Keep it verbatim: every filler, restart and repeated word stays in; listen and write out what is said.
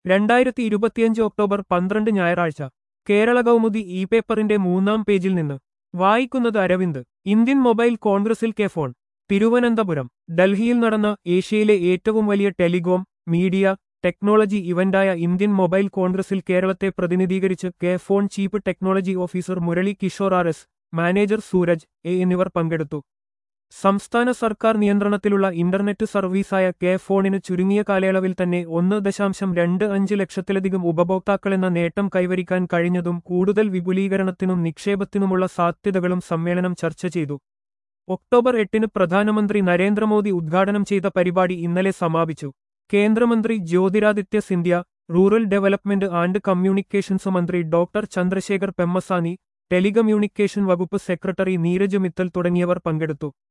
രണ്ടായിരത്തി ഇരുപത്തിയഞ്ച് ഒക്ടോബർ പന്ത്രണ്ട് ഞായറാഴ്ച കേരള കൗമുദി ഇ പേപ്പറിന്റെ മൂന്നാം പേജിൽ നിന്ന് വായിക്കുന്നത് അരവിന്ദ്. ഇന്ത്യൻ മൊബൈൽ കോൺഗ്രസിൽ കെ ഫോൺ. തിരുവനന്തപുരം. ഡൽഹിയിൽ നടന്ന ഏഷ്യയിലെ ഏറ്റവും വലിയ ടെലികോം, മീഡിയ, ടെക്നോളജി ഇവന്റായ ഇന്ത്യൻ മൊബൈൽ കോൺഗ്രസിൽ കേരളത്തെ പ്രതിനിധീകരിച്ച് K FON chief technology officer Murali Kishore R S, manager Suraj A എന്നിവർ പങ്കെടുത്തു. സംസ്ഥാന സർക്കാർ നിയന്ത്രണത്തിലുള്ള ഇന്റർനെറ്റ് സർവീസായ കെ ഫോണിന് ചുരുങ്ങിയ കാലയളവിൽ തന്നെ ഒന്ന് ദശാംശം രണ്ട് അഞ്ച് ലക്ഷത്തിലധികം ഉപഭോക്താക്കളെന്ന നേട്ടം കൈവരിക്കാൻ കഴിഞ്ഞതും കൂടുതൽ വിപുലീകരണത്തിനും നിക്ഷേപത്തിനുമുള്ള സാധ്യതകളും സമ്മേളനം ചർച്ച ചെയ്തു. ഒക്ടോബർ എട്ടിന് പ്രധാനമന്ത്രി നരേന്ദ്രമോദി ഉദ്ഘാടനം ചെയ്ത പരിപാടി ഇന്നലെ സമാപിച്ചു. കേന്ദ്രമന്ത്രി Jyotiraditya Scindia, rural development and communications മന്ത്രി ഡോക്ടർ ചന്ദ്രശേഖർ പെമ്മസാനി, ടെലികമ്മ്യൂണിക്കേഷൻ വകുപ്പ് സെക്രട്ടറി നീരജ് മിത്തൽ തുടങ്ങിയവർ പങ്കെടുത്തു.